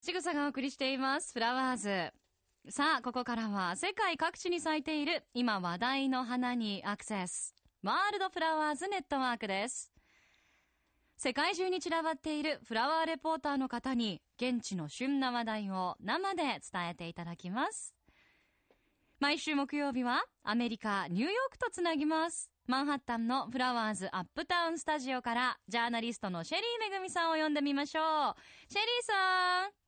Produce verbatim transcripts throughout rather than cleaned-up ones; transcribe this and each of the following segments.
ちぐさがお送りしていますフラワーズ。さあここからは世界各地に咲いている今話題の花にアクセス、ワールドフラワーズネットワークです。世界中に散らばっているフラワーレポーターの方に現地の旬な話題を生で伝えていただきます。毎週木曜日はアメリカニューヨークとつなぎます。マンハッタンのフラワーズアップタウンスタジオからジャーナリストのシェリーめぐみさんを呼んでみましょう。シェリーさん。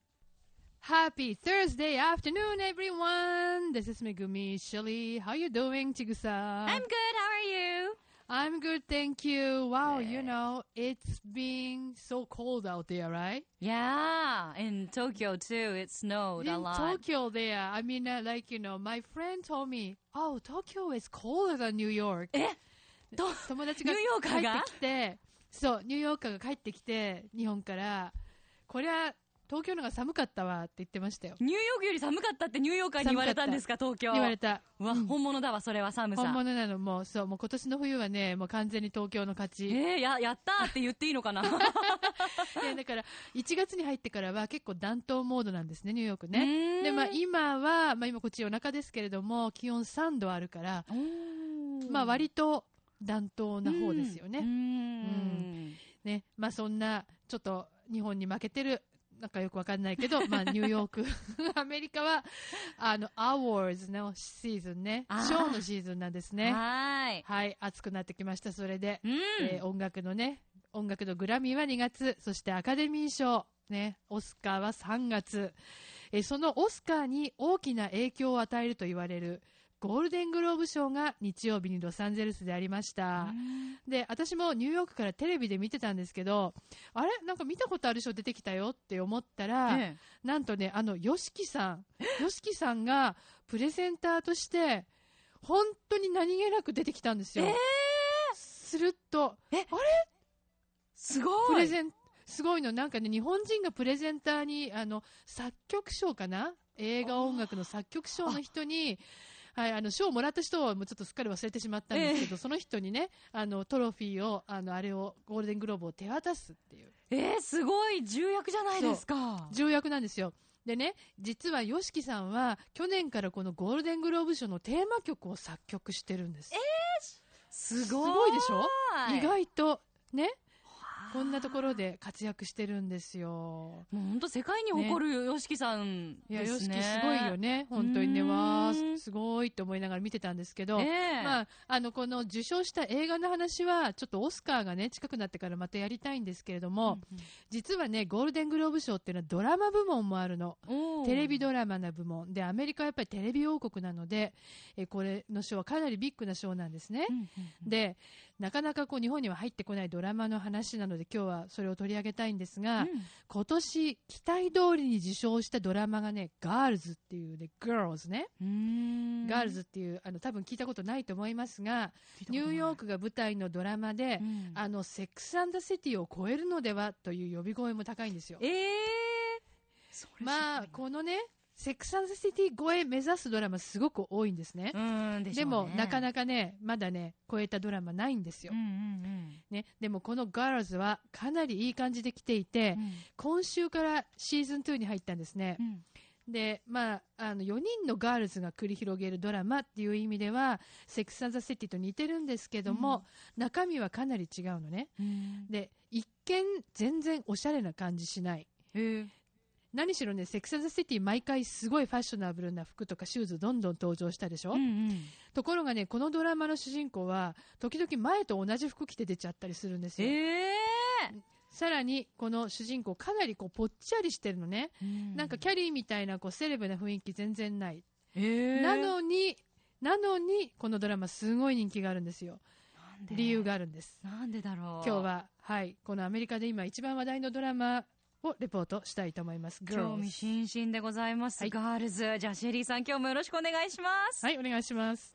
Happy Thursday afternoon, everyone. This is Megumi Shelly. How you doing, Chigusa? I'm good. How are you? I'm good, thank you. Wow, you know, it's been so cold out there, right? Yeah, in Tokyo too. It snowed In a lot. Tokyo there. I mean, uh, like, you know, my friend told me, oh, Tokyo is colder than New York. えと友達がニューヨーカーが帰ってきて、そう、ニューヨーカーが帰ってきて、日本から、こりゃ、東京のが寒かったわって言ってましたよ。 ニューヨークより寒かったってニューヨーカーに言われたんですか、東京。 言われた。 うわ、 うん本物だわ、それは寒さ。 本物なの、もう、そう、もう今年の冬はね、もう完全に東京の勝ち。 えー、や、やったーって言っていいのかな。 いや、だから、いちがつに入ってからは結構暖冬モードなんですね、ニューヨークね。で、まあ今は、まあ今こっち夜中ですけれども、気温さんどあるから、まあ割と暖冬な方ですよね。 うん。 うんね、まあそんな、ちょっと日本に負けてる、なんかよくわかんないけど、まあニューヨーク、アメリカは、あの、アワーズのシーズンね、ショーのシーズンなんですね。 はい。 はい、暑くなってきました、それで。 うんえー音楽のね、音楽のグラミーはにがつ、そしてアカデミー賞、ね、オスカーはさんがつ。えーそのオスカーに大きな影響を与えると言われる、ゴールデングローブ賞が日曜日にロサンゼルスでありました。で、私もニューヨークからテレビで見てたんですけど、あれなんか見たことある賞出てきたよって思ったら、 ええなんとね、あの、ヨシキさん、ヨシキさんがプレゼンターとして、本当に何気なく出てきたんですよ。 えー、 すると、 えあれすごい。 プレゼン、すごいの。なんかね、日本人がプレゼンターに、あの、作曲賞かな映画音楽の作曲賞の人に、はい、あの、賞をもらった人はもうちょっとすっかり忘れてしまったんですけど、 ええその人にね、あの、トロフィーを、あの、あれを、ゴールデングローブを手渡すっていう。 えー、すごい重役じゃないですか。 重役なんですよ。でね、実はヨシキさんは、去年からこのゴールデングローブ賞のテーマ曲を作曲してるんです。えー、すごい。 すごいでしょ意外と、ね。こんなところで活躍してるんですよ。 もう本当世界に誇るヨシキさんですね。 いや、ヨシキすごいよね。本当にね、わー、すごいって思いながら見てたんですけど、 ええまあ、あの、この受賞した映画の話は、ちょっとオスカーがね、近くなってからまたやりたいんですけれども、 うんうん実はね、ゴールデングローブ賞っていうのはドラマ部門もあるの。 おーテレビドラマな部門。で、アメリカはやっぱりテレビ王国なので、えこれの賞はかなりビッグな賞なんですね。 うんうんうんで、なかなかこう日本には入ってこないドラマの話なので今日はそれを取り上げたいんですが、 うん今年期待通りに受賞したドラマがね、ガールズっていうね、Girls ね。 うーんガールズっていう、あの、多分聞いたことないと思いますが、ニューヨークが舞台のドラマで、 うんあの、セックス&ザ・シティを超えるのではという呼び声も高いんですよ。 えー、それまあ、このね、セックス&ザ・シティ超え目指すドラマすごく多いんですね。 うーんでしょうね。 でも、なかなかね、まだね、超えたドラマないんですよ。 うんうんうんね、でもこのガールズはかなりいい感じで来ていて、 うん今週からシーズンツーに入ったんですね。 うんで、まあ、あの、よにんのガールズが繰り広げるドラマっていう意味では、セックス&ザ・シティと似てるんですけども、中身はかなり違うのね。 うんで、一見全然おしゃれな感じしない。 へー何しろね、セックス&ザ・シティ毎回すごいファッショナブルな服とかシューズどんどん登場したでしょ、 うんうんところがね、このドラマの主人公は、時々前と同じ服着て出ちゃったりするんですよ。 えーさらに、この主人公かなりこうぽっちゃりしてるのね。 うんなんかキャリーみたいなこうセレブな雰囲気全然ない。 えーなのに、なのに、このドラマすごい人気があるんですよ。 なんで理由があるんです。 なんでだろう。 今日は、はい、このアメリカで今一番話題のドラマをレポートしたいと思います。 興味 Girls。 津々でございます、 はいガールズ。じゃあシェリーさん今日もよろしくお願いします。 はい、お願いします。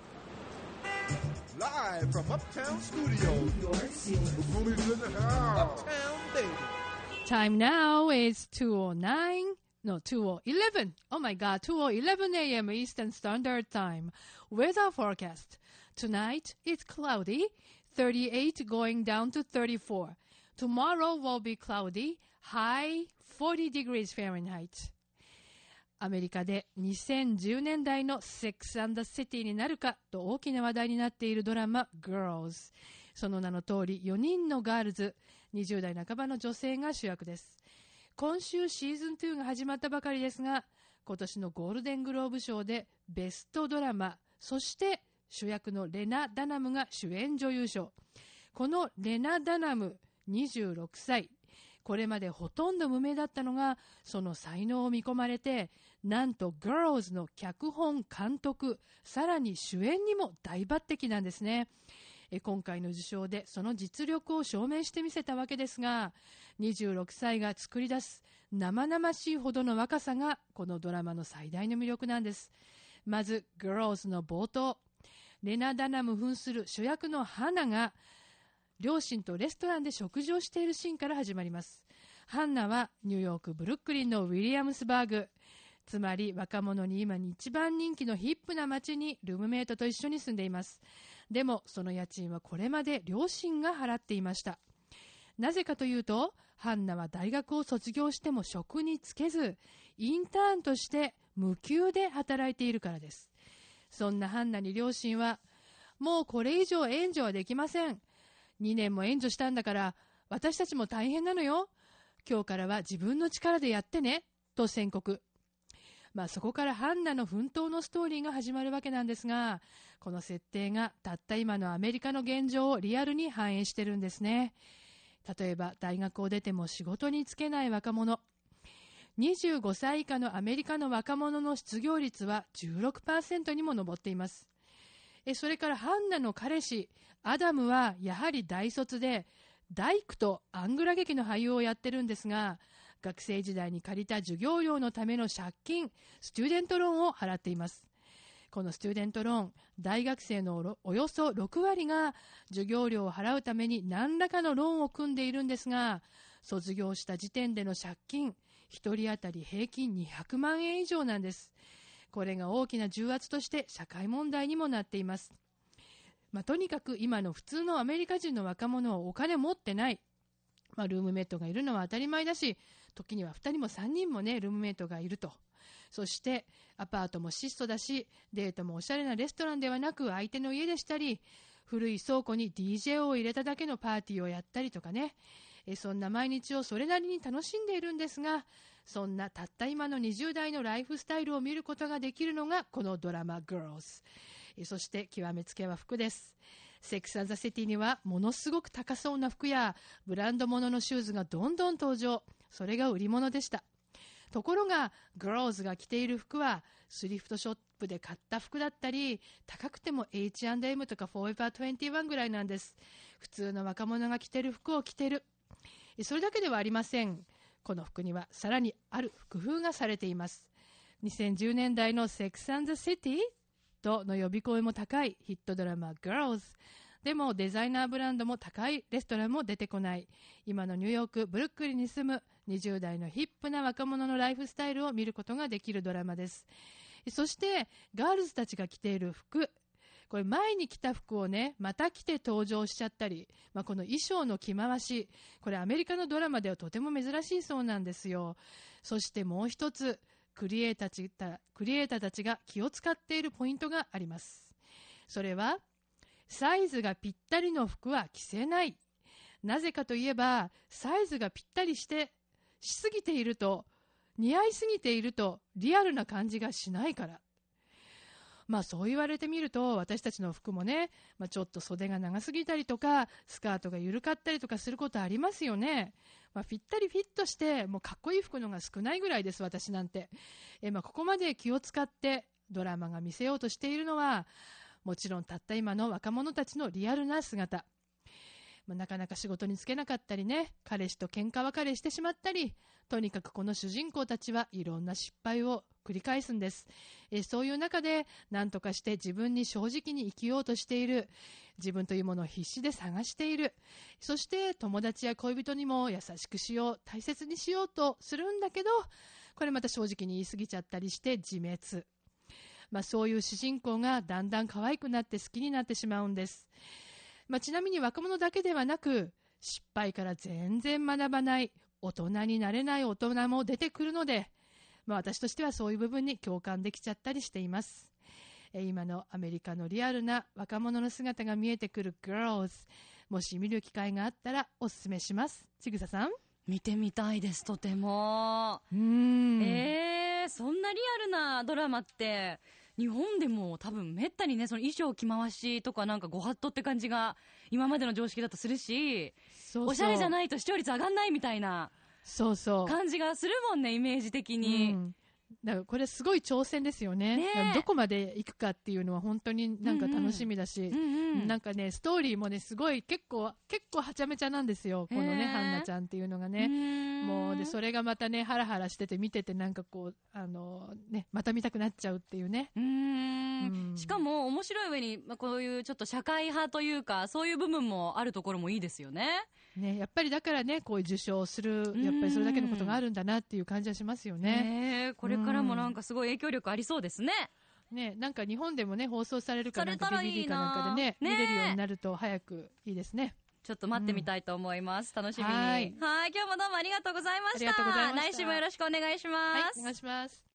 Live from Uptown Studios. Movies in the house. Uptown Baby. Time now is two oh nine. No, two oh eleven. Oh my God, two oh eleven a m Eastern Standard Time. Weather forecast. Tonight it's cloudy, thirty-eight going down to thirty-four. Tomorrow will be cloudy, High フォーティー degrees Fahrenheit。アメリカでにせんじゅうねんだいの Sex and the City になるかと大きな話題になっているドラマ Girls。その名の通りよにんのガールズ、にじゅうだいなかばの女性が主役です。今週シーズンにが始まったばかりですが、今年のゴールデングローブ賞でベストドラマ、そして主役のレナ・ダナムが主演女優賞。このレナ・ダナムにじゅうろくさい、これまでほとんど無名だったのが、その才能を見込まれて、なんと Girls の脚本監督、さらに主演にも大抜擢なんですね。え今回の受賞でその実力を証明してみせたわけですが、にじゅうろくさいが作り出す生々しいほどの若さがこのドラマの最大の魅力なんです。まず Girls の冒頭、レナ・ダナム扮する主役のハナが両親とレストランで食事をしているシーンから始まります。ハンナはニューヨークブルックリンのウィリアムスバーグ、つまり若者に今に一番人気のヒップな街にルームメイトと一緒に住んでいます。でもその家賃はこれまで両親が払っていました。なぜかというと、ハンナは大学を卒業しても職に就けず、インターンとして無給で働いているからです。そんなハンナに両親は、もうこれ以上援助はできません。にねんも援助したんだから私たちも大変なのよ。今日からは自分の力でやってねと宣告。まあそこからハンナの奮闘のストーリーが始まるわけなんですが、この設定がたった今のアメリカの現状をリアルに反映してるんですね。例えば大学を出ても仕事に就けない若者、にじゅうごさい以下のアメリカの若者の失業率は じゅうろくパーセント にも上っています。えそれからハンナの彼氏アダムはやはり大卒で大工とアングラ劇の俳優をやってるんですが、学生時代に借りた授業料のための借金、スチューデントローンを払っています。このスチューデントローン、大学生のおよそろくわりが授業料を払うために何らかのローンを組んでいるんですが、卒業した時点での借金ひとり当たり平均にひゃくまんえん以上なんです。これが大きな重圧として社会問題にもなっています。まあ、とにかく今の普通のアメリカ人の若者はお金持ってない、まあ、ルームメイトがいるのは当たり前だし、時にはふたりもさんにんもねルームメイトがいると。そしてアパートも質素だし、デートもおしゃれなレストランではなく相手の家でしたり、古い倉庫に ディージェー を入れただけのパーティーをやったりとかね、えそんな毎日をそれなりに楽しんでいるんですが、そんなたった今のにじゅうだいのライフスタイルを見ることができるのがこのドラマ Girls。 そして極めつけは服です。セックス・アンド・ザ・シティにはものすごく高そうな服やブランド物のシューズがどんどん登場。それが売り物でした。ところが Girls が着ている服はスリフトショップで買った服だったり、高くても エイチアンドエム とか フォーエバーにじゅういち ぐらいなんです。普通の若者が着ている服を着ている。それだけではありません。この服にはさらにある工夫がされています。にせんじゅうねんだいの Sex and the City との呼び声も高いヒットドラマ Girls。 でもデザイナーブランドも高いレストランも出てこない、今のニューヨークブルックリンに住むにじゅうだいのヒップな若者のライフスタイルを見ることができるドラマです。そしてガールズたちが着ている服、これ前に着た服をねまた着て登場しちゃったり、まあ、この衣装の着回し、これアメリカのドラマではとても珍しいそうなんですよ。そしてもう一つ、クリエイターたち、クリエイターたちが気を使っているポイントがあります。それはサイズがぴったりの服は着せない。なぜかといえば、サイズがぴったりしてしすぎていると、似合いすぎているとリアルな感じがしないから。まあそう言われてみると、私たちの服もね、まあ、ちょっと袖が長すぎたりとかスカートが緩かったりとかすることありますよね。まあ、ぴったりフィットしてもうかっこいい服のが少ないぐらいです、私なんて。え、まあ、ここまで気を使ってドラマが見せようとしているのは、もちろんたった今の若者たちのリアルな姿。まあ、なかなか仕事に就けなかったりね、彼氏と喧嘩別れしてしまったり、とにかくこの主人公たちはいろんな失敗を繰り返すんです。えそういう中で何とかして自分に正直に生きようとしている、自分というものを必死で探している、そして友達や恋人にも優しくしよう、大切にしようとするんだけど、これまた正直に言い過ぎちゃったりして自滅。まあ、そういう主人公がだんだん可愛くなって好きになってしまうんです。まあ、ちなみに若者だけではなく、失敗から全然学ばない大人になれない大人も出てくるので、まあ、私としてはそういう部分に共感できちゃったりしています。えー、今のアメリカのリアルな若者の姿が見えてくる Girls、 もし見る機会があったらおすすめします。ちぐささん。 見てみたいです、とても。 うーん、 えー、そんなリアルなドラマって日本でも多分めったにね、その衣装着回しとかなんかご法度って感じが今までの常識だとするし、 そうそう、 おしゃれじゃないと視聴率上がんないみたいなそうそう感じがするもんね、イメージ的に、 うん、だからこれすごい挑戦ですよ ね, ね。 どこまで行くかっていうのは本当になんか楽しみだし、 うんうん、 なんかねストーリーもねすごい結構結構はちゃめちゃなんですよ、このねハンナちゃんっていうのがね。もうでそれがまたねハラハラしてて見ててなんかこうあのねまた見たくなっちゃうっていうね。 うーん、うん、しかも面白い上に、まあ、こういうちょっと社会派というかそういう部分もあるところもいいですよね。 ね、やっぱりだからねこういう受賞するやっぱりそれだけのことがあるんだなっていう感じはしますよね。 ね、これからもなんかすごい影響力ありそうですね。 ね、なんか日本でもね放送されるかなんか ビーディーディー かなんかで ね, ね見れるようになると早くいいですね。 ちょっと待ってみたいと思います、うん、楽しみに。はい、はい、今日もどうもありがとうございました。 ありがとうございました。 来週もよろしくお願いします。 はい、お願いします。